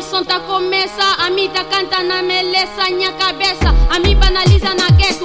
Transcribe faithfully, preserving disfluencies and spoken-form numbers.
som tá começa, a mim tá canta na meleza, minha cabeça, a mim banaliza na gueto.